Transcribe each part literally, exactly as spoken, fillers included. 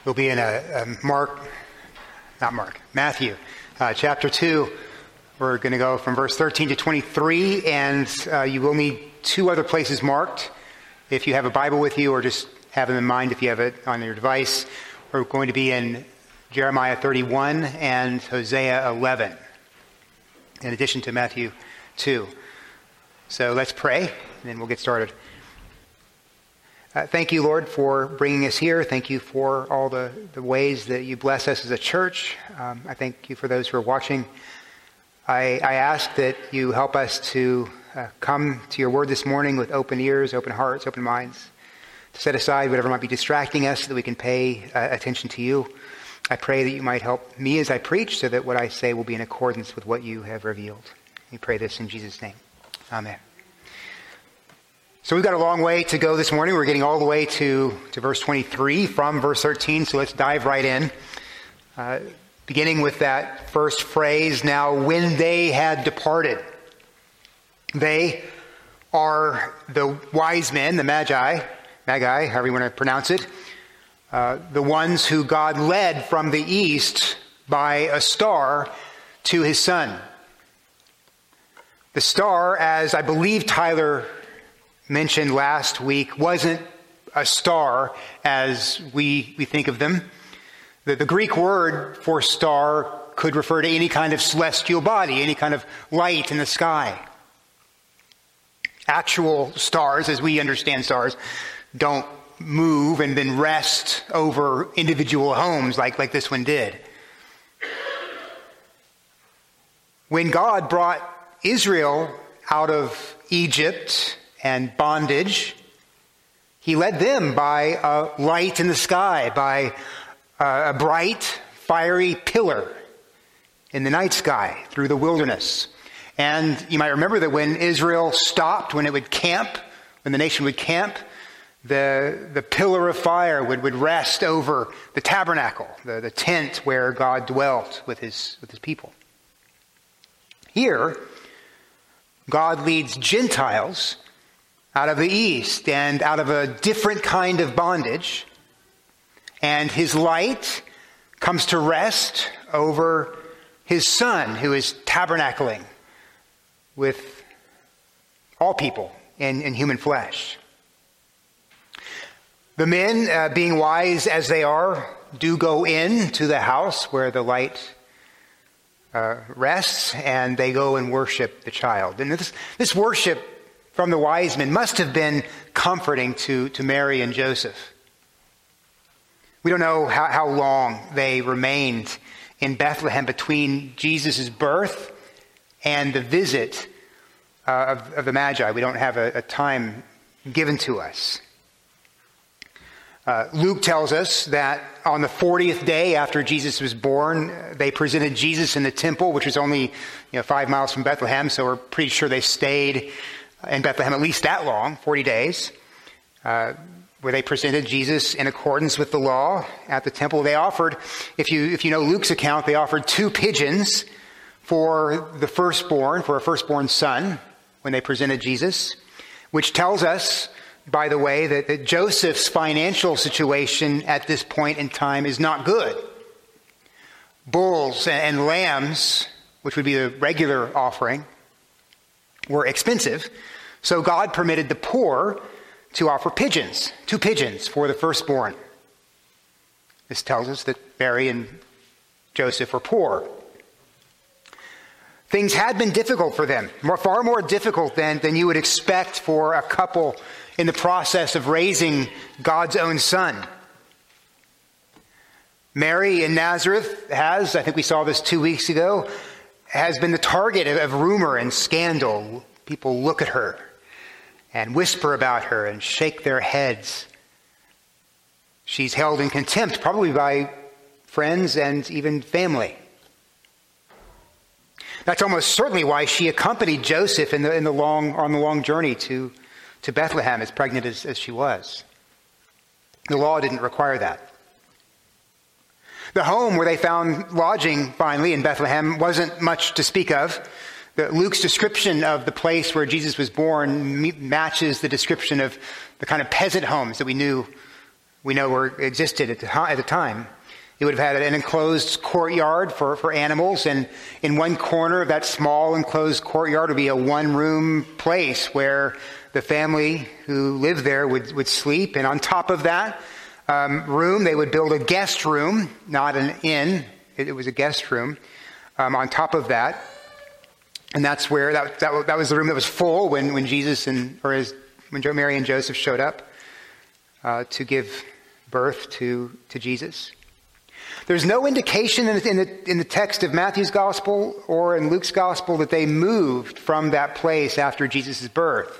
We'll be in a, a Mark, not Mark, Matthew, uh, chapter two. We're going to go from verse thirteen to twenty-three, and uh, you will need two other places marked if you have a Bible with you, or just have them in mind if you have it on your device. We're going to be in Jeremiah thirty-one and Hosea eleven, in addition to Matthew two. So let's pray, and then we'll get started. Uh, thank you, Lord, for bringing us here. Thank you for all the, the ways that you bless us as a church. Um, I thank you for those who are watching. I, I ask that you help us to uh, come to your word this morning with open ears, open hearts, open minds, to set aside whatever might be distracting us so that we can pay uh, attention to you. I pray that you might help me as I preach so that what I say will be in accordance with what you have revealed. We pray this in Jesus' name. Amen. So we've got a long way to go this morning. We're getting all the way to, to verse twenty-three from verse thirteen, so let's dive right in. Uh, beginning with that first phrase, now when they had departed. They are the wise men, the magi, magi, however you want to pronounce it, uh, the ones who God led from the east by a star to his son. The star, as I believe Tyler mentioned last week, wasn't a star as we, we think of them. The, the Greek word for star could refer to any kind of celestial body, any kind of light in the sky. Actual stars, as we understand stars, don't move and then rest over individual homes like, like this one did. When God brought Israel out of Egypt and bondage, he led them by a light in the sky, by a bright, fiery pillar in the night sky through the wilderness. And you might remember that when Israel stopped, when it would camp, when the nation would camp, the, the pillar of fire would, would rest over the tabernacle, the, the tent where God dwelt with his, with his people. Here, God leads Gentiles out of the east and out of a different kind of bondage. And his light comes to rest over his son, who is tabernacling with all people in, in human flesh. The men, uh, being wise as they are, do go into the house where the light uh, rests, and they go and worship the child. And this, this worship from the wise men must have been comforting to, to Mary and Joseph. We don't know how, how long they remained in Bethlehem between Jesus' birth and the visit uh, of, of the Magi. We don't have a, a time given to us. Uh, Luke tells us that on the fortieth day after Jesus was born, they presented Jesus in the temple, which was only you know, five miles from Bethlehem, so we're pretty sure they stayed in Bethlehem at least that long, forty days, uh, where they presented Jesus in accordance with the law at the temple. They offered, if you if you know Luke's account, they offered two pigeons for the firstborn, for a firstborn son, when they presented Jesus, which tells us, by the way, that, that Joseph's financial situation at this point in time is not good. Bulls and, and lambs, which would be the regular offering, were expensive. So God permitted the poor to offer pigeons, two pigeons for the firstborn. This tells us that Mary and Joseph were poor. Things had been difficult for them, more, far more difficult than, than you would expect for a couple in the process of raising God's own son. Mary in Nazareth has, I think we saw this two weeks ago, has been the target of, of rumor and scandal. People look at her and whisper about her and shake their heads. She's held in contempt, probably by friends and even family. That's almost certainly why she accompanied Joseph in the, in the long, on the long journey to, to Bethlehem, as pregnant as, as she was. The law didn't require that. The home where they found lodging finally in Bethlehem wasn't much to speak of. The, Luke's description of the place where Jesus was born m- matches the description of the kind of peasant homes that we knew we know were existed at the, at the time. It would have had an enclosed courtyard for, for animals, and in one corner of that small enclosed courtyard would be a one-room place where the family who lived there would, would sleep. And on top of that um, room, they would build a guest room, not an inn. It, it was a guest room um, on top of that. And that's where, that, that, that was the room that was full when, when Jesus and, or his, when Mary and Joseph showed up uh, to give birth to, to Jesus. There's no indication in the, in, the, in the text of Matthew's gospel or in Luke's gospel that they moved from that place after Jesus' birth.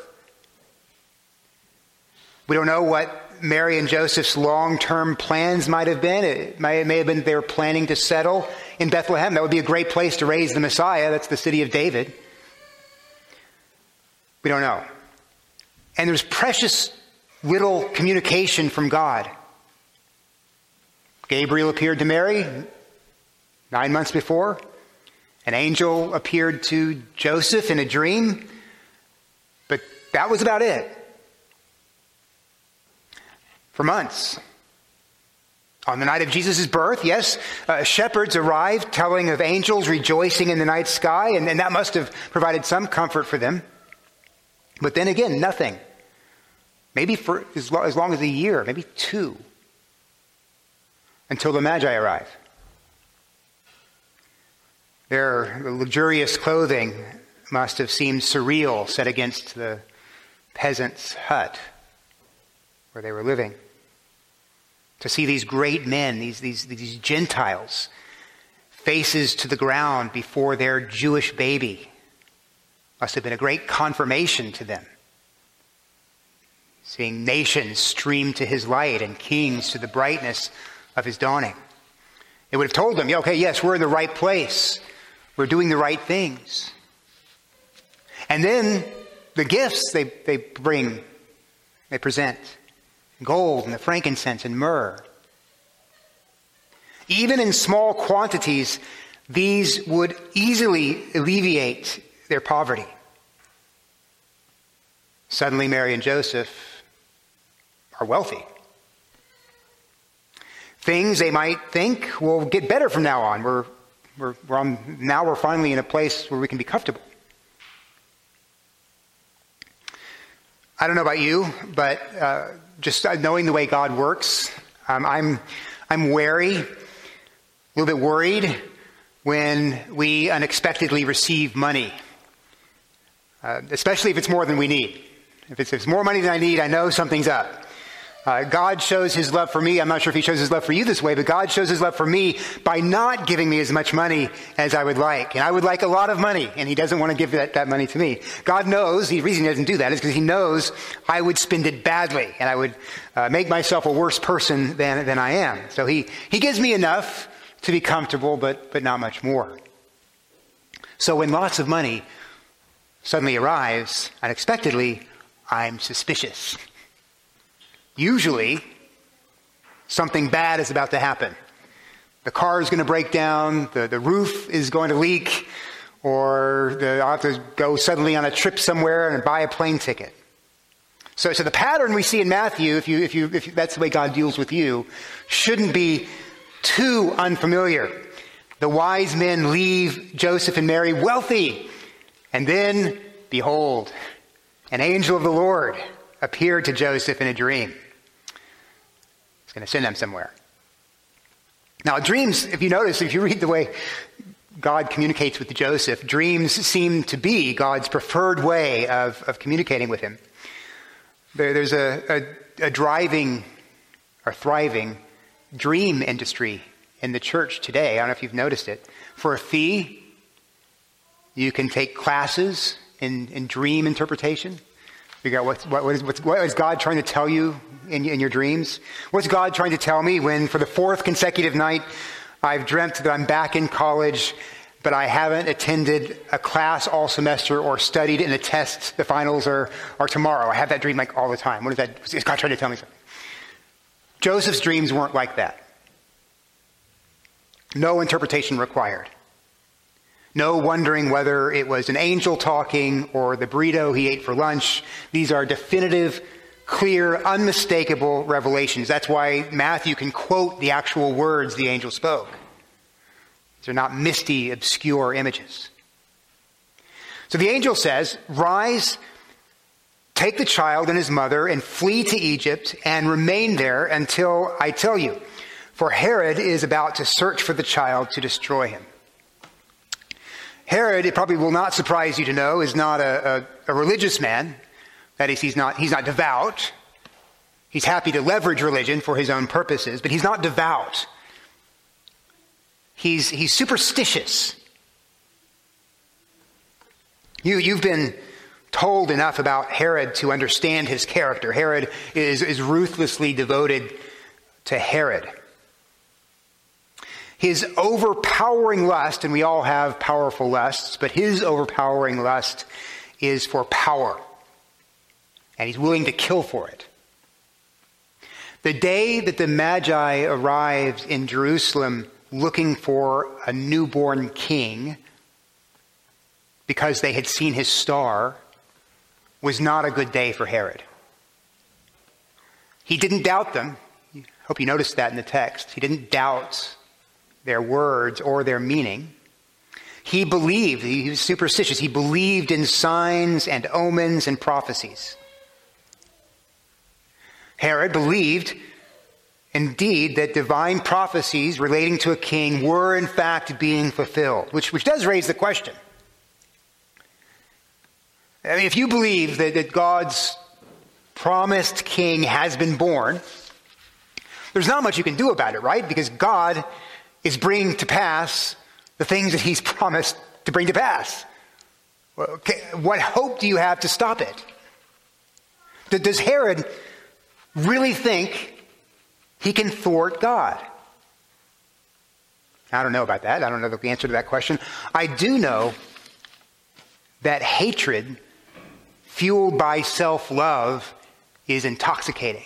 We don't know what Mary and Joseph's long-term plans might have been. It may, it may have been they were planning to settle in Bethlehem. That would be a great place to raise the Messiah. That's the city of David. We don't know. And there's precious little communication from God. Gabriel appeared to Mary nine months before. An angel appeared to Joseph in a dream. But that was about it. For months. On the night of Jesus' birth, yes, uh, shepherds arrived telling of angels rejoicing in the night sky, and, and that must have provided some comfort for them. But then again, nothing. Maybe for as, lo- as long as a year, maybe two. Until the Magi arrive. Their luxurious clothing must have seemed surreal set against the peasant's hut where they were living. To see these great men, these, these, these Gentiles, faces to the ground before their Jewish baby, must have been a great confirmation to them. Seeing nations stream to his light and kings to the brightness of his dawning. It would have told them, yeah, okay, yes, we're in the right place. We're doing the right things. And then the gifts they, they bring, they present. Gold and the frankincense and myrrh. Even in small quantities, these would easily alleviate their poverty. Suddenly, Mary and Joseph are wealthy. Things they might think will get better from now on. We're, we're, we're on, now we're finally in a place where we can be comfortable. I don't know about you, but uh, just knowing the way God works, um, I'm I'm wary, a little bit worried when we unexpectedly receive money, uh, especially if it's more than we need. If it's, if it's more money than I need, I know something's up. Uh, God shows his love for me. I'm not sure if he shows his love for you this way, but God shows his love for me by not giving me as much money as I would like. And I would like a lot of money, and he doesn't want to give that, that money to me. God knows, the reason he doesn't do that is because he knows I would spend it badly, and I would uh, make myself a worse person than, than I am. So he, he gives me enough to be comfortable, but, but not much more. So when lots of money suddenly arrives unexpectedly, I'm suspicious. Usually, something bad is about to happen. The car is going to break down, the, the roof is going to leak, or the, I'll have to go suddenly on a trip somewhere and buy a plane ticket. So, so the pattern we see in Matthew, if you, if you, if that's the way God deals with you, shouldn't be too unfamiliar. The wise men leave Joseph and Mary wealthy, and then, behold, an angel of the Lord appeared to Joseph in a dream. He's going to send them somewhere. Now, dreams, if you notice, if you read the way God communicates with Joseph, dreams seem to be God's preferred way of, of communicating with him. There, there's a, a, a driving or thriving dream industry in the church today. I don't know if you've noticed it. For a fee, you can take classes in, in dream interpretation. Figure out what, what, what, is, what's, what is God trying to tell you in, in your dreams? What's God trying to tell me when for the fourth consecutive night I've dreamt that I'm back in college, but I haven't attended a class all semester or studied in the tests, the finals are, are tomorrow. I have that dream like all the time. What is that? Is God trying to tell me something? Joseph's dreams weren't like that. No interpretation required. No wondering whether it was an angel talking or the burrito he ate for lunch. These are definitive clear, unmistakable revelations. That's why Matthew can quote the actual words the angel spoke. They're not misty, obscure images. So the angel says, "Rise, take the child and his mother and flee to Egypt and remain there until I tell you. For Herod is about to search for the child to destroy him." Herod, it probably will not surprise you to know, is not a, a, a religious man. That is, he's not, he's not devout. He's happy to leverage religion for his own purposes, but he's not devout. He's, he's superstitious. You, you've been told enough about Herod to understand his character. Herod is, is ruthlessly devoted to Herod. His overpowering lust, and we all have powerful lusts, but his overpowering lust is for power. And he's willing to kill for it. The day that the Magi arrived in Jerusalem looking for a newborn king, because they had seen his star, was not a good day for Herod. He didn't doubt them. I hope you noticed that in the text. He didn't doubt their words or their meaning. He believed, he was superstitious, he believed in signs and omens and prophecies. Herod believed, indeed, that divine prophecies relating to a king were in fact being fulfilled, which, which does raise the question. I mean, if you believe that, that God's promised king has been born, there's not much you can do about it, right? Because God is bringing to pass the things that he's promised to bring to pass. Okay, what hope do you have to stop it? Does Herod really think he can thwart God? I don't know about that. I don't know the answer to that question. I do know that hatred fueled by self-love is intoxicating.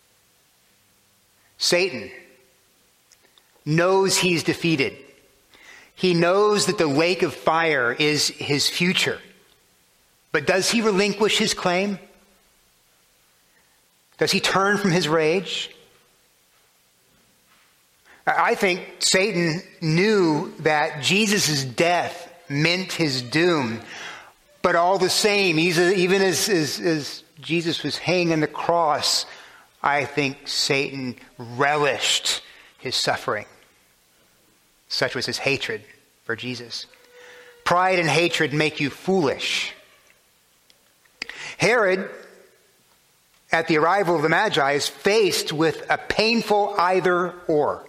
Satan knows he's defeated. He knows that the lake of fire is his future. But does he relinquish his claim? Does he turn from his rage? I think Satan knew that Jesus' death meant his doom. But all the same, even as, as, as Jesus was hanging on the cross, I think Satan relished his suffering. Such was his hatred for Jesus. Pride and hatred make you foolish. Herod, at the arrival of the Magi, is faced with a painful either or.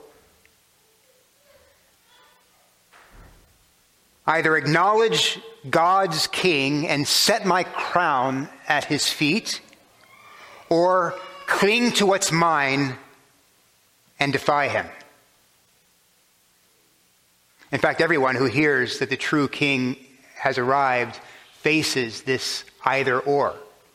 Either acknowledge God's king and set my crown at his feet, or cling to what's mine and defy him. In fact, everyone who hears that the true king has arrived faces this either or.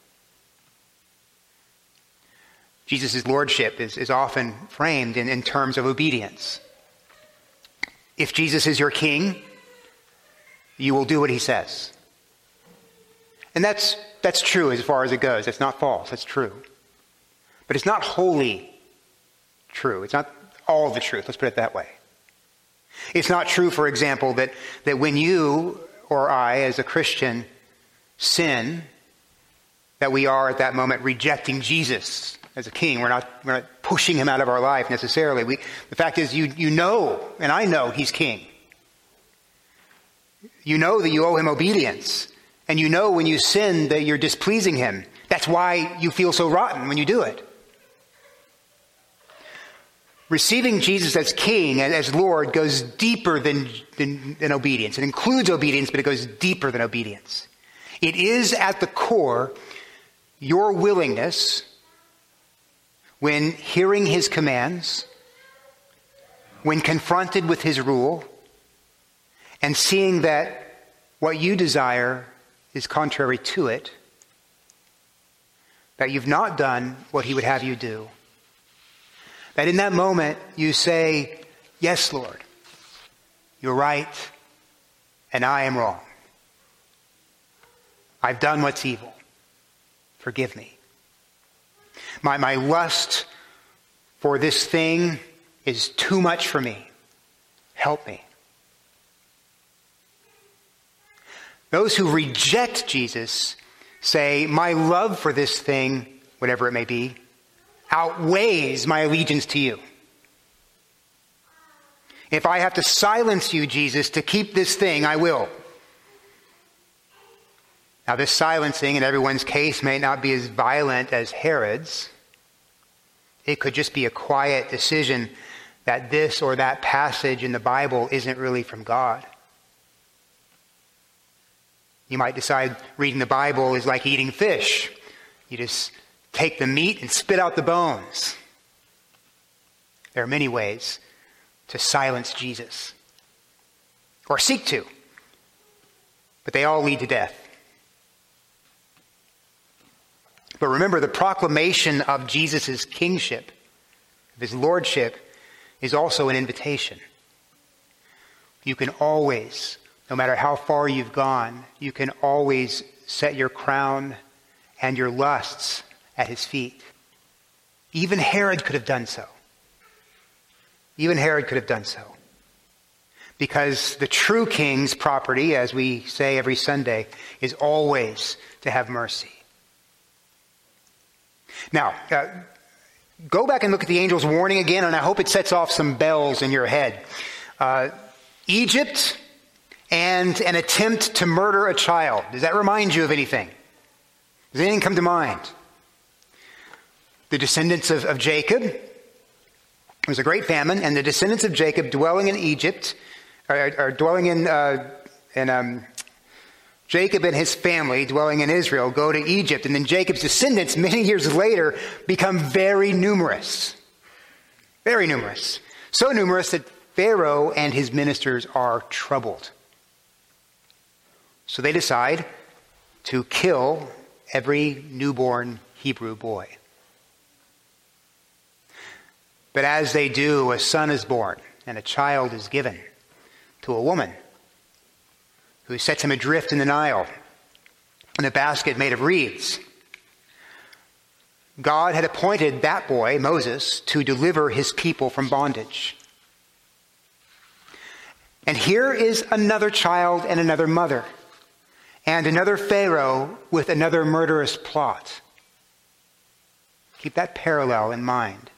Jesus' lordship is, is often framed in, in terms of obedience. If Jesus is your king, you will do what he says. And that's, that's true as far as it goes. It's not false. It's true. But it's not wholly true. It's not all the truth. Let's put it that way. It's not true, for example, that, that when you or I, as a Christian, sin, that we are at that moment rejecting Jesus as a king. We're not, we're not pushing him out of our life necessarily. We, the fact is, you, you know, and I know he's king. You know that you owe him obedience. And you know when you sin that you're displeasing him. That's why you feel so rotten when you do it. Receiving Jesus as king and as Lord goes deeper than, than, than obedience. It includes obedience, but it goes deeper than obedience. It is at the core your willingness, when hearing his commands, when confronted with his rule, and seeing that what you desire is contrary to it, that you've not done what he would have you do, that in that moment you say, yes, Lord, you're right, and I am wrong. I've done what's evil. Forgive me. My, my lust for this thing is too much for me. Help me. Those who reject Jesus say, my love for this thing, whatever it may be, outweighs my allegiance to you. If I have to silence you, Jesus, to keep this thing, I will. Now, this silencing in everyone's case may not be as violent as Herod's. It could just be a quiet decision that this or that passage in the Bible isn't really from God. You might decide reading the Bible is like eating fish. You just take the meat and spit out the bones. There are many ways to silence Jesus, or seek to, but they all lead to death. But remember, the proclamation of Jesus' kingship, of his lordship, is also an invitation. You can always, no matter how far you've gone, you can always set your crown and your lusts at his feet. Even Herod could have done so. Even Herod could have done so. Because the true king's property, as we say every Sunday, is always to have mercy. Now, uh, go back and look at the angel's warning again, and I hope it sets off some bells in your head. Uh, Egypt and an attempt to murder a child. Does that remind you of anything? Does anything come to mind? The descendants of, of Jacob. There was a great famine, and the descendants of Jacob dwelling in Egypt, or, or dwelling in, uh, in um, Jacob and his family dwelling in Israel go to Egypt, and then Jacob's descendants many years later become very numerous. Very numerous. So numerous that Pharaoh and his ministers are troubled. So they decide to kill every newborn Hebrew boy. But as they do, a son is born and a child is given to a woman who sets him adrift in the Nile in a basket made of reeds. God had appointed that boy, Moses, to deliver his people from bondage. And here is another child and another mother, and another Pharaoh with another murderous plot. Keep that parallel in mind.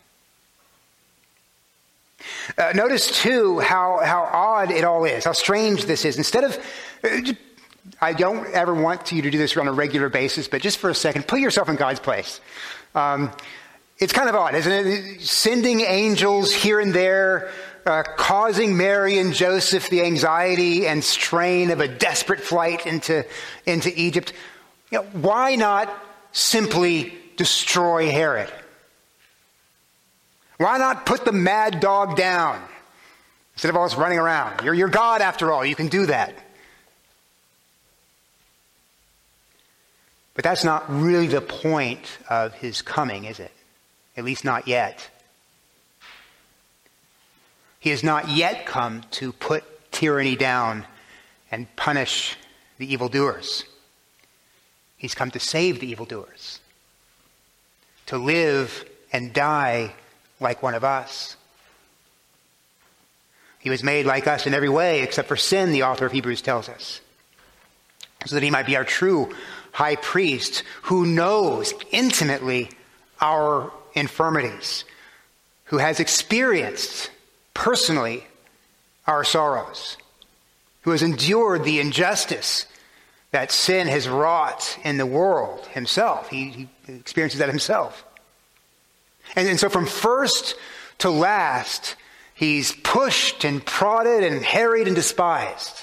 Uh, notice, too, how, how odd it all is, how strange this is. Instead of, uh, I don't ever want you to do this on a regular basis, but just for a second, put yourself in God's place. Um, it's kind of odd, isn't it? Sending angels here and there, uh, causing Mary and Joseph the anxiety and strain of a desperate flight into, into Egypt. You know, why not simply destroy Herod? Why not put the mad dog down instead of all this running around? You're, you're God after all. You can do that. But that's not really the point of his coming, is it? At least not yet. He has not yet come to put tyranny down and punish the evildoers. He's come to save the evildoers, to live and die like one of us. He was made like us in every way except for sin, the author of Hebrews tells us, so that he might be our true high priest who knows intimately our infirmities, who has experienced personally our sorrows, who has endured the injustice that sin has wrought in the world himself. He, he experiences that himself. And, and so from first to last, he's pushed and prodded and harried and despised.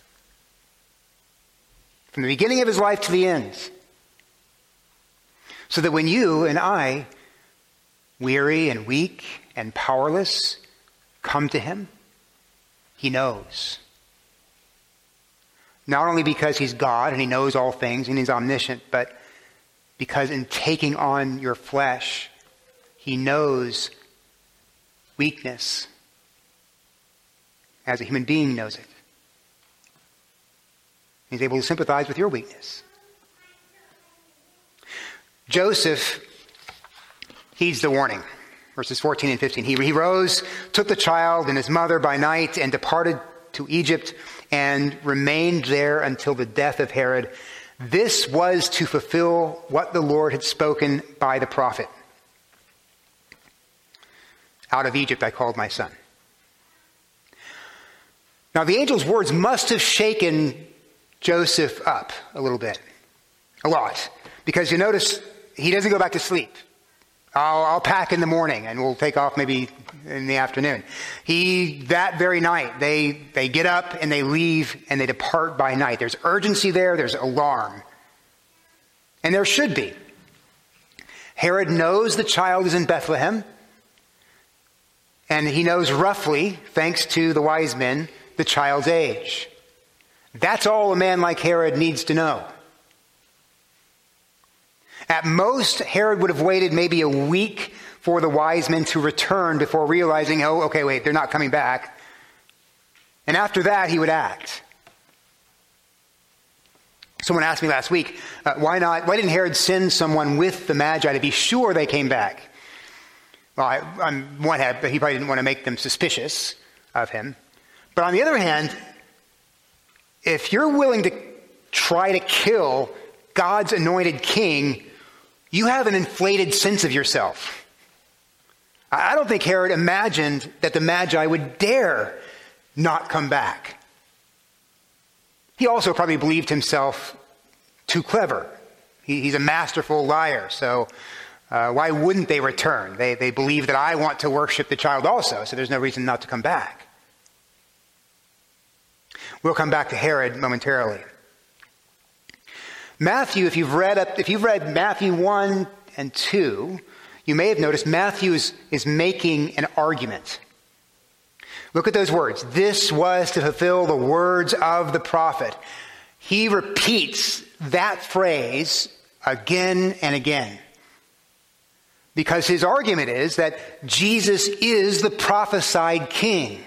From the beginning of his life to the end. So that when you and I, weary and weak and powerless, come to him, he knows. Not only because he's God and he knows all things and he's omniscient, but because in taking on your flesh, he knows weakness as a human being knows it. He's able to sympathize with your weakness. Joseph heeds the warning. Verses fourteen and fifteen. He, he rose, took the child and his mother by night, and departed to Egypt, and remained there until the death of Herod. This was to fulfill what the Lord had spoken by the prophet. Out of Egypt I called my son. Now the angel's words must have shaken Joseph up a little bit. A lot. Because you notice he doesn't go back to sleep. I'll, I'll pack in the morning and we'll take off maybe in the afternoon. He, that very night, they, they get up and they leave and they depart by night. There's urgency there. There's alarm. And there should be. Herod knows the child is in Bethlehem. And he knows roughly, thanks to the wise men, the child's age. That's all a man like Herod needs to know. At most, Herod would have waited maybe a week for the wise men to return before realizing, oh, okay, wait, they're not coming back. And after that, he would act. Someone asked me last week, uh, why not, why didn't Herod send someone with the Magi to be sure they came back? Well, I, on one hand, he probably didn't want to make them suspicious of him. But on the other hand, if you're willing to try to kill God's anointed king, you have an inflated sense of yourself. I don't think Herod imagined that the Magi would dare not come back. He also probably believed himself too clever. He, he's a masterful liar, so uh, why wouldn't they return? They, they believe that I want to worship the child also, so there's no reason not to come back. We'll come back to Herod momentarily. Matthew, if you've read up, if you've read Matthew one and two, you may have noticed Matthew is, is making an argument. Look at those words. This was to fulfill the words of the prophet. He repeats that phrase again and again. Because his argument is that Jesus is the prophesied king.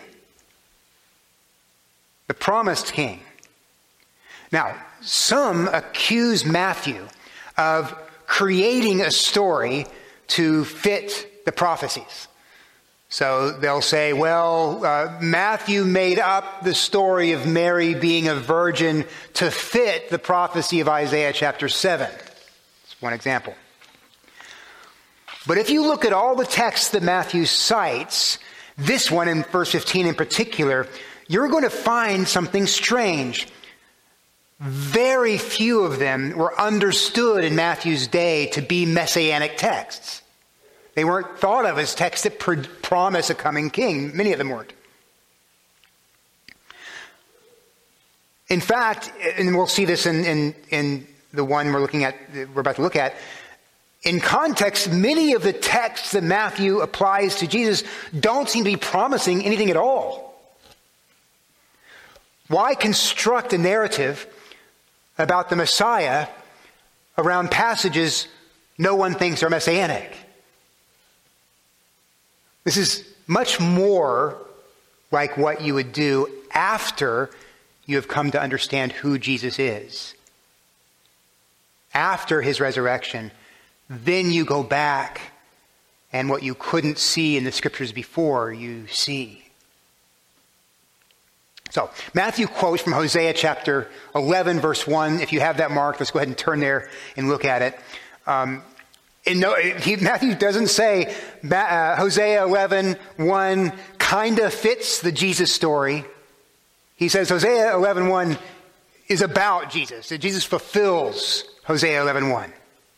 The promised king. Now, some accuse Matthew of creating a story to fit the prophecies. So they'll say, well, uh, Matthew made up the story of Mary being a virgin to fit the prophecy of Isaiah chapter seven. That's one example. But if you look at all the texts that Matthew cites, this one in verse fifteen in particular, you're going to find something strange. Very few of them were understood in Matthew's day to be messianic texts. They weren't thought of as texts that pr- promise a coming king. Many of them weren't. In fact, and we'll see this in, in, in the one we're looking at, we're about to look at, in context, many of the texts that Matthew applies to Jesus don't seem to be promising anything at all. Why construct a narrative about the Messiah around passages no one thinks are messianic? This is much more like what you would do after you have come to understand who Jesus is. After his resurrection, then you go back and what you couldn't see in the scriptures before, you see. So, Matthew quotes from Hosea chapter eleven, verse one. If you have that marked, let's go ahead and turn there and look at it. Um, and no, he, Matthew doesn't say uh, Hosea eleven, one kind of fits the Jesus story. He says Hosea eleven, one is about Jesus. That Jesus fulfills Hosea eleven, one.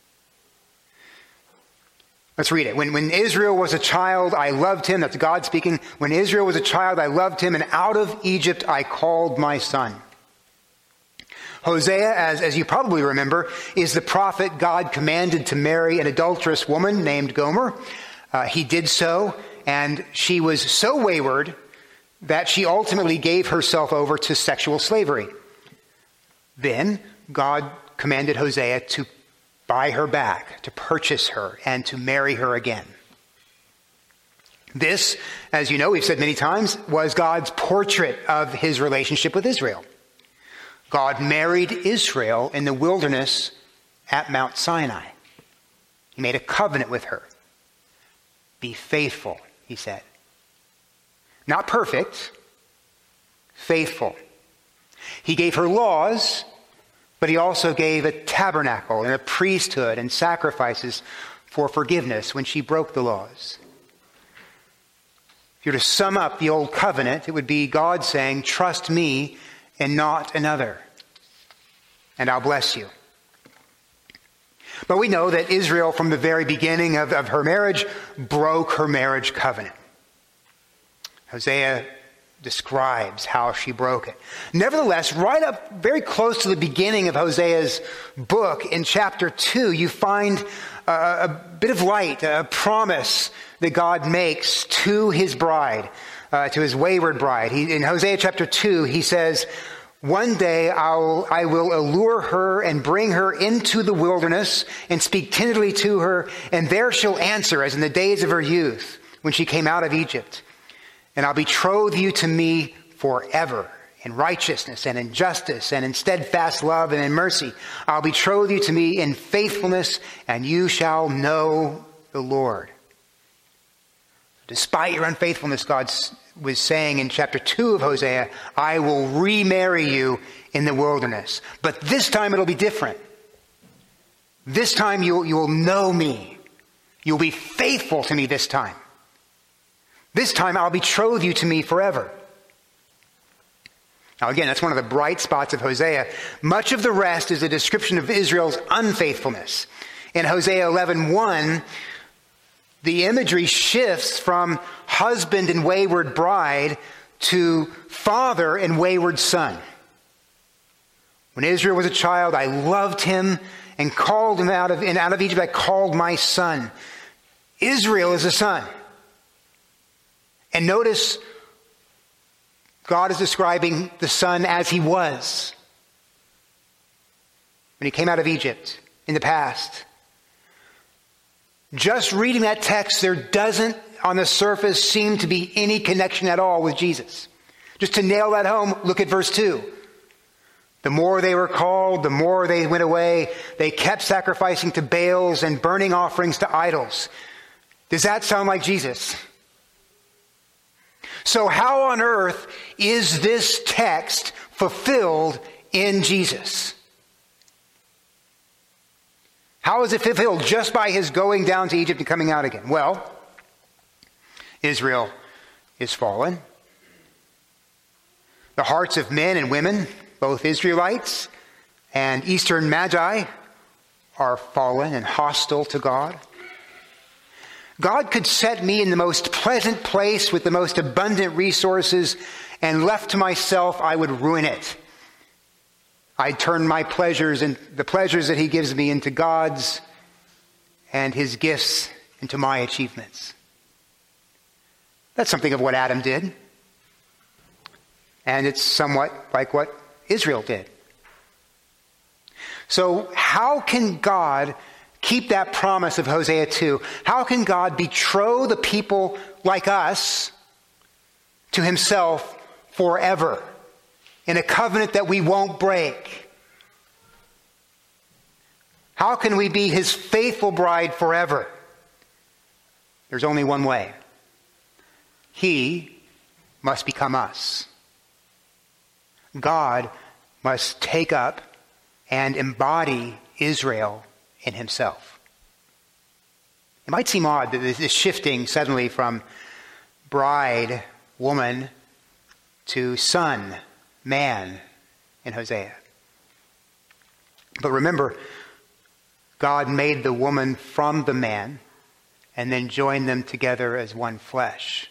Let's read it. When, when Israel was a child, I loved him. That's God speaking. When Israel was a child, I loved him, and out of Egypt I called my son. Hosea, as, as you probably remember, is the prophet God commanded to marry an adulterous woman named Gomer. Uh, he did so, and she was so wayward that she ultimately gave herself over to sexual slavery. Then God commanded Hosea to buy her back, to purchase her, and to marry her again. This, as you know, we've said many times, was God's portrait of his relationship with Israel. God married Israel in the wilderness at Mount Sinai. He made a covenant with her. Be faithful, he said. Not perfect, faithful. He gave her laws, but he also gave a tabernacle and a priesthood and sacrifices for forgiveness when she broke the laws. If you were to sum up the old covenant, it would be God saying, trust me and not another, and I'll bless you. But we know that Israel, from the very beginning of, of her marriage, broke her marriage covenant. Hosea describes how she broke it. Nevertheless, right up very close to the beginning of Hosea's book, in chapter two, you find a, a bit of light, a promise that God makes to his bride, uh, to his wayward bride. He, in Hosea chapter two, he says, one day I'll, I will allure her and bring her into the wilderness and speak tenderly to her, and there she'll answer as in the days of her youth when she came out of Egypt. And I'll betroth you to me forever in righteousness and in justice and in steadfast love and in mercy. I'll betroth you to me in faithfulness, and you shall know the Lord. Despite your unfaithfulness, God was saying in chapter two of Hosea, I will remarry you in the wilderness. But this time it'll be different. This time you'll, you'll know me. You'll be faithful to me this time. This time I'll betroth you to me forever. Now again, that's one of the bright spots of Hosea. Much of the rest is a description of Israel's unfaithfulness. In Hosea eleven one, the imagery shifts from husband and wayward bride to father and wayward son. When Israel was a child, I loved him and called him out of, and out of Egypt I called my son. Israel is a son. And notice, God is describing the son as he was when he came out of Egypt in the past. Just reading that text, there doesn't, on the surface, seem to be any connection at all with Jesus. Just to nail that home, look at verse two. The more they were called, the more they went away. They kept sacrificing to Baals and burning offerings to idols. Does that sound like Jesus? So how on earth is this text fulfilled in Jesus? How is it fulfilled just by his going down to Egypt and coming out again? Well, Israel is fallen. The hearts of men and women, both Israelites and Eastern Magi, are fallen and hostile to God. God could set me in the most pleasant place with the most abundant resources, and left to myself, I would ruin it. I'd turn my pleasures and the pleasures that he gives me into God's, and his gifts into my achievements. That's something of what Adam did. And it's somewhat like what Israel did. So how can God keep that promise of Hosea two? How can God betroth the people like us to himself forever in a covenant that we won't break? How can we be his faithful bride forever? There's only one way. He must become us. God must take up and embody Israel in himself. It might seem odd that this is shifting suddenly from bride, woman, to son, man in Hosea. But remember, God made the woman from the man and then joined them together as one flesh.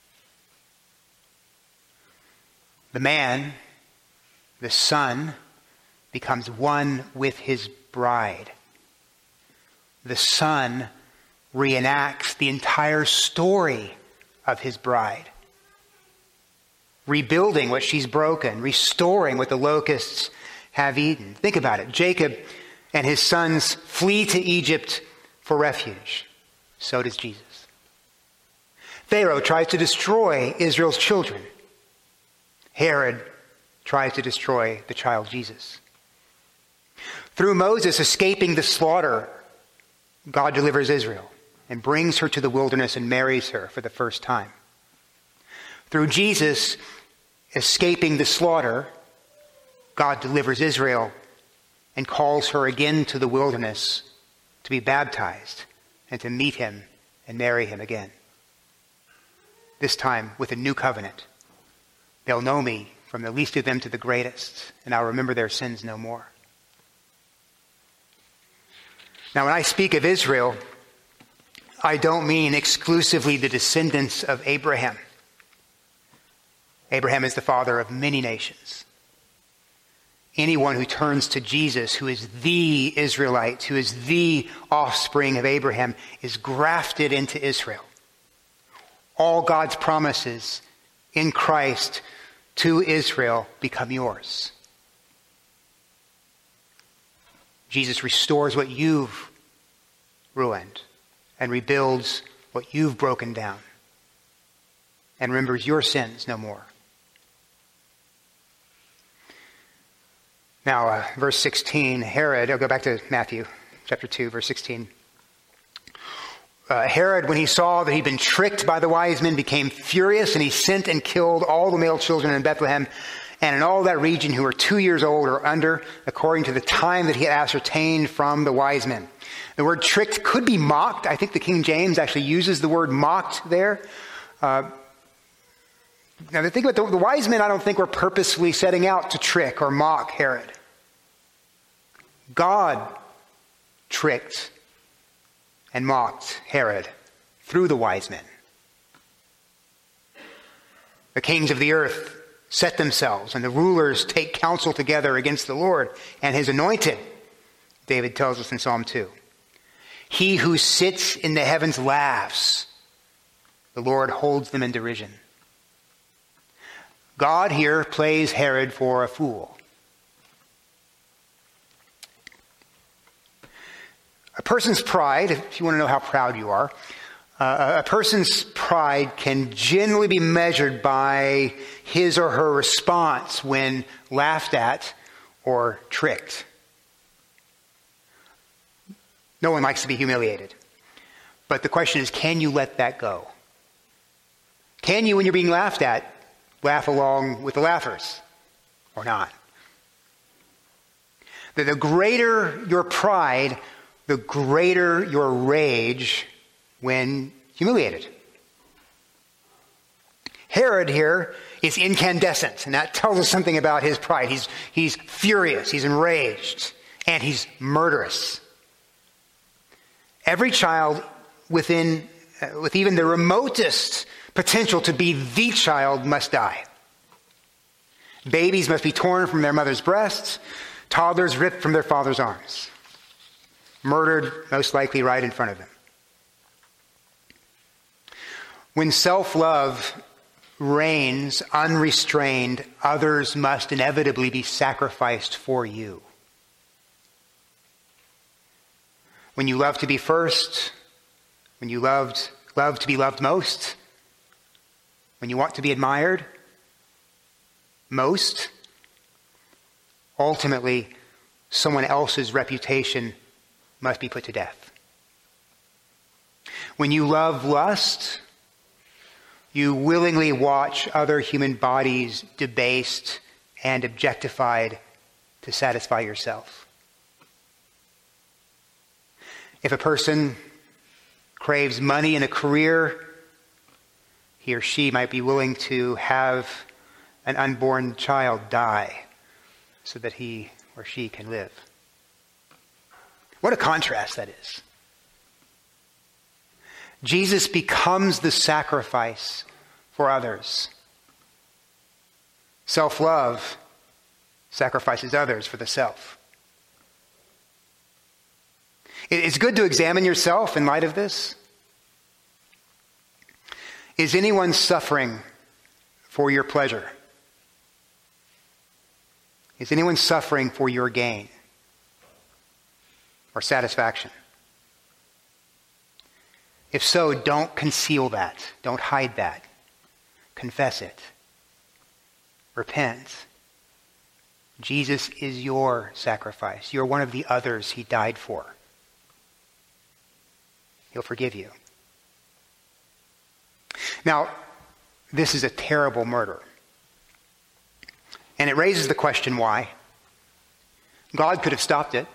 The man, the son, becomes one with his bride. The son reenacts the entire story of his bride, rebuilding what she's broken, restoring what the locusts have eaten. Think about it. Jacob and his sons flee to Egypt for refuge. So does Jesus. Pharaoh tries to destroy Israel's children. Herod tries to destroy the child Jesus. Through Moses escaping the slaughter, God delivers Israel. and brings her to the wilderness and marries her for the first time. Through Jesus escaping the slaughter, God delivers Israel and calls her again to the wilderness to be baptized and to meet him and marry him again. This time with a new covenant. They'll know me from the least of them to the greatest, and I'll remember their sins no more. Now, when I speak of Israel, I don't mean exclusively the descendants of Abraham. Abraham is the father of many nations. Anyone who turns to Jesus, who is the Israelite, who is the offspring of Abraham, is grafted into Israel. All God's promises in Christ to Israel become yours. Jesus restores what you've ruined and rebuilds what you've broken down and remembers your sins no more. Now, uh, verse sixteen, Herod, I'll go back to Matthew chapter two, verse sixteen. Uh, Herod, when he saw that he'd been tricked by the wise men, became furious, and he sent and killed all the male children in Bethlehem and in all that region who were two years old or under, according to the time that he had ascertained from the wise men. The word tricked could be mocked. I think the King James actually uses the word mocked there. Uh, now, the thing about the, the wise men, I don't think were purposely setting out to trick or mock Herod. God tricked and mocked Herod through the wise men. The kings of the earth set themselves, and the rulers take counsel together against the Lord and his anointed, David tells us in Psalm two. He who sits in the heavens laughs. The Lord holds them in derision. God here plays Herod for a fool. A person's pride, if you want to know how proud you are, uh, a person's pride can generally be measured by his or her response when laughed at or tricked. No one likes to be humiliated. But the question is, can you let that go? Can you, when you're being laughed at, laugh along with the laughers or not? The, the greater your pride, the greater your rage when humiliated. Herod here is incandescent, and that tells us something about his pride. He's, he's furious, he's enraged, and he's murderous. Every child within, uh, with even the remotest potential to be the child must die. Babies must be torn from their mother's breasts, toddlers ripped from their father's arms, murdered most likely right in front of them. When self-love reigns unrestrained, others must inevitably be sacrificed for you. When you love to be first, when you loved, love to be loved most, when you want to be admired most, ultimately, someone else's reputation must be put to death. When you love lust, you willingly watch other human bodies debased and objectified to satisfy yourself. If a person craves money and a career, he or she might be willing to have an unborn child die so that he or she can live. What a contrast that is. Jesus becomes the sacrifice for others. Self-love sacrifices others for the self. It's good to examine yourself in light of this. Is anyone suffering for your pleasure? Is anyone suffering for your gain or satisfaction? If so, don't conceal that. Don't hide that. Confess it. Repent. Jesus is your sacrifice. You're one of the others he died for. He'll forgive you. Now, this is a terrible murder. And it raises the question, why? God could have stopped it.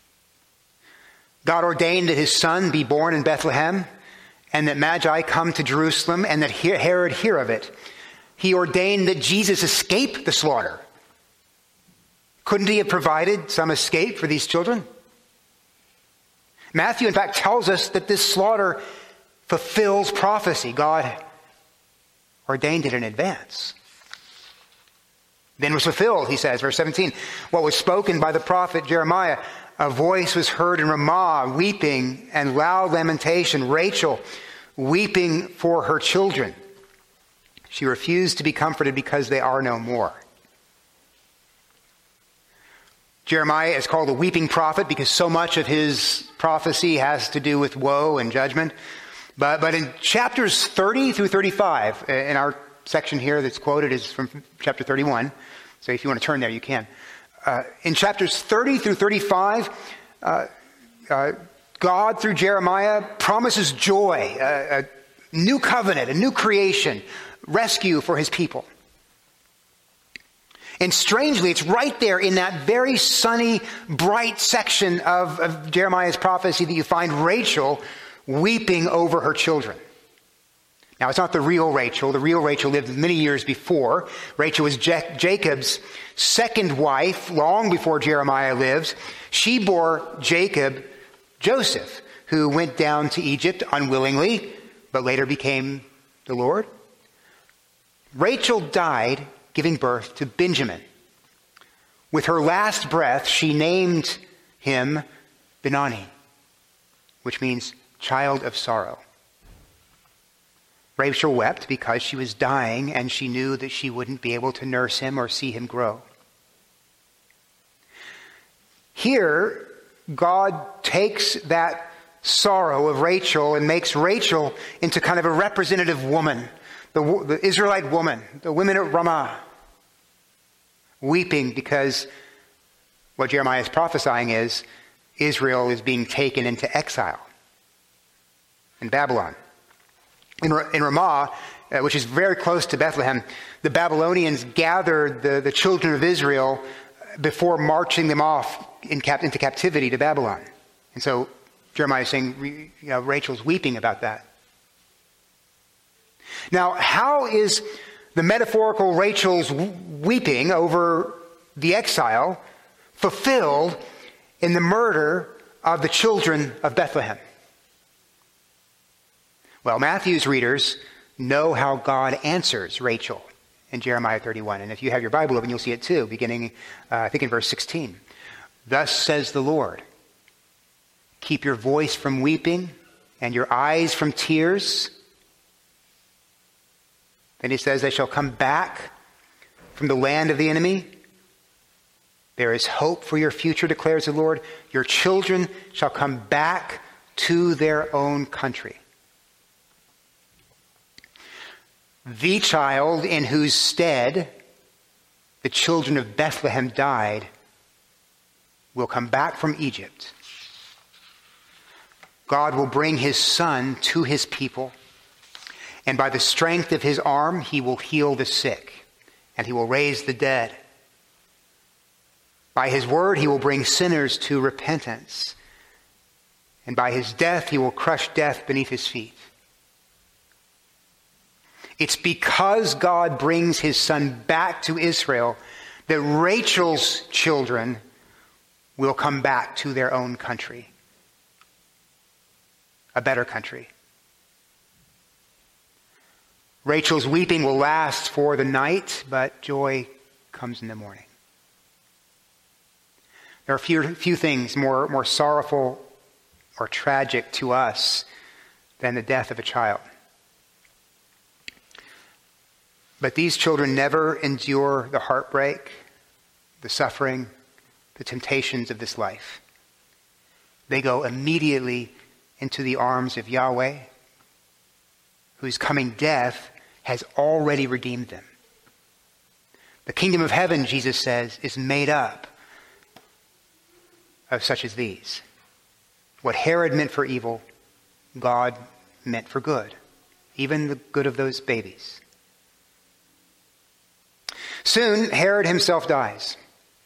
God ordained that his son be born in Bethlehem and that Magi come to Jerusalem and that Herod hear of it. He ordained that Jesus escape the slaughter. Couldn't he have provided some escape for these children? Matthew, in fact, tells us that this slaughter fulfills prophecy. God ordained it in advance. Then was fulfilled, he says, verse seventeen, what was spoken by the prophet Jeremiah. A voice was heard in Ramah, weeping and loud lamentation. Rachel weeping for her children. She refused to be comforted because they are no more. Jeremiah is called a weeping prophet because so much of his prophecy has to do with woe and judgment. But, but in chapters thirty through thirty-five, in our section here that's quoted is from chapter thirty-one. So if you want to turn there, you can. Uh, in chapters thirty through thirty-five, uh, uh, God, through Jeremiah, promises joy, a, a new covenant, a new creation, rescue for his people. And strangely, it's right there in that very sunny, bright section of, of Jeremiah's prophecy that you find Rachel weeping over her children. Now, it's not the real Rachel. The real Rachel lived many years before. Rachel was Je- Jacob's second wife, long before Jeremiah lived. She bore Jacob Joseph, who went down to Egypt unwillingly, but later became the Lord. Rachel died giving birth to Benjamin. With her last breath, she named him Benoni, which means child of sorrow. Rachel wept because she was dying and she knew that she wouldn't be able to nurse him or see him grow. Here, God takes that sorrow of Rachel and makes Rachel into kind of a representative woman, the, the Israelite woman, the women at Ramah, weeping because what Jeremiah is prophesying is Israel is being taken into exile in Babylon. In, in Ramah, uh, which is very close to Bethlehem, the Babylonians gathered the, the children of Israel before marching them off in cap, into captivity to Babylon. And so Jeremiah is saying, you know, Rachel's weeping about that. Now, how is the metaphorical Rachel's weeping over the exile fulfilled in the murder of the children of Bethlehem? Well, Matthew's readers know how God answers Rachel in Jeremiah thirty-one. And if you have your Bible open, you'll see it too, beginning, uh, I think, in verse sixteen. Thus says the Lord, keep your voice from weeping and your eyes from tears. Then he says, they shall come back from the land of the enemy. There is hope for your future, declares the Lord. Your children shall come back to their own country. The child in whose stead the children of Bethlehem died will come back from Egypt. God will bring his son to his people, and by the strength of his arm, he will heal the sick, and he will raise the dead. By his word, he will bring sinners to repentance, and by his death, he will crush death beneath his feet. It's because God brings his son back to Israel that Rachel's children will come back to their own country. A better country. Rachel's weeping will last for the night, but joy comes in the morning. There are few, few things more, more sorrowful or tragic to us than the death of a child. But these children never endure the heartbreak, the suffering, the temptations of this life. They go immediately into the arms of Yahweh, whose coming death has already redeemed them. The kingdom of heaven, Jesus says, is made up of such as these. What Herod meant for evil, God meant for good even the good of those babies. Soon, Herod himself dies.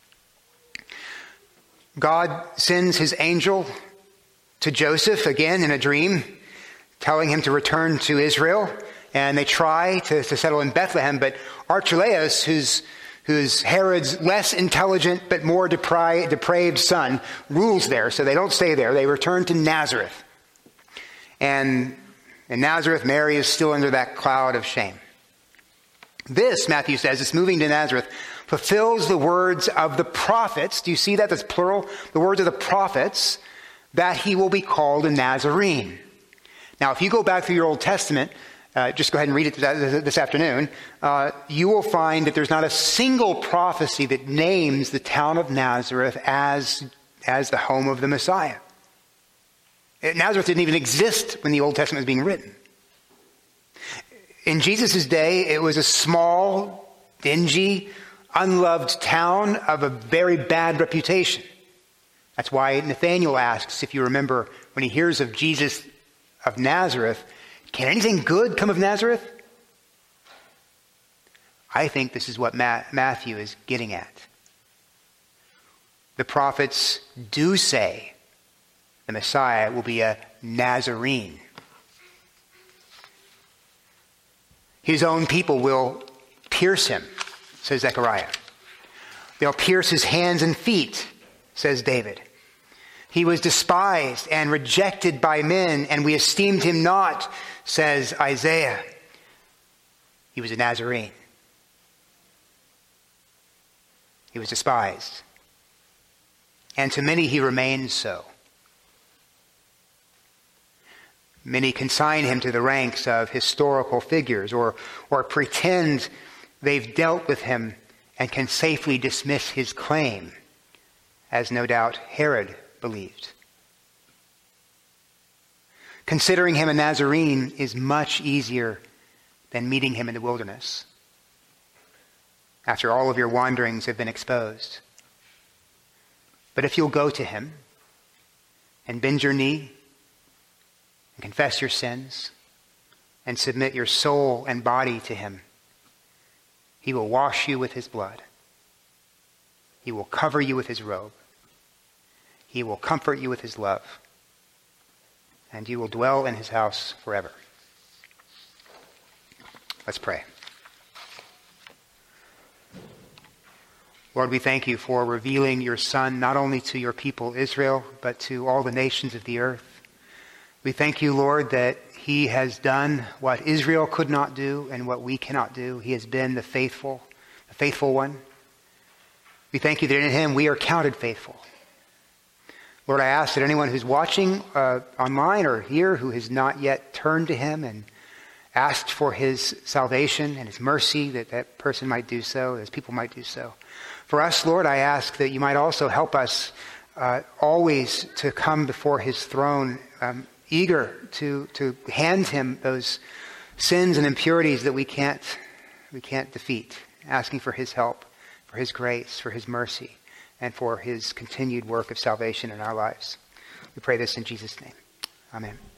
God sends his angel to Joseph again in a dream, telling him to return to Israel. And they try to, to settle in Bethlehem, but Archelaus, who's, who's Herod's less intelligent but more depri- depraved son, rules there. So they don't stay there. They return to Nazareth. And in Nazareth, Mary is still under that cloud of shame. This, Matthew says, this moving to Nazareth, fulfills the words of the prophets. Do you see that? That's plural. The words of the prophets, that he will be called a Nazarene. Now, if you go back through your Old Testament, uh, just go ahead and read it this afternoon, uh, you will find that there's not a single prophecy that names the town of Nazareth as, as the home of the Messiah. Nazareth didn't even exist when the Old Testament was being written. In Jesus' day, it was a small, dingy, unloved town of a very bad reputation. That's why Nathanael asks, if you remember, when he hears of Jesus of Nazareth, can anything good come of Nazareth? I think this is what Ma- Matthew is getting at. The prophets do say the Messiah will be a Nazarene. His own people will pierce him, says Zechariah. They'll pierce his hands and feet, says David. He was despised and rejected by men, and we esteemed him not, says Isaiah. He was a Nazarene. He was despised. And to many he remains so. Many consign him to the ranks of historical figures or, or pretend they've dealt with him and can safely dismiss his claim, as no doubt Herod believed. Considering him a Nazarene is much easier than meeting him in the wilderness, after all of your wanderings have been exposed. But if you'll go to him and bend your knee and confess your sins and submit your soul and body to him, he will wash you with his blood. He will cover you with his robe. He will comfort you with his love. And you will dwell in his house forever. Let's pray. Lord, we thank you for revealing your Son not only to your people Israel, but to all the nations of the earth. We thank you, Lord, that he has done what Israel could not do and what we cannot do. He has been the faithful, the faithful one. We thank you that in him we are counted faithful. Lord, I ask that anyone who's watching uh, online or here who has not yet turned to him and asked for his salvation and his mercy, that that person might do so, as people might do so. For us, Lord, I ask that you might also help us uh, always to come before his throne, um, eager to, to hand him those sins and impurities that we can't, we can't defeat, asking for his help, for his grace, for his mercy, and for his continued work of salvation in our lives. We pray this in Jesus' name. Amen.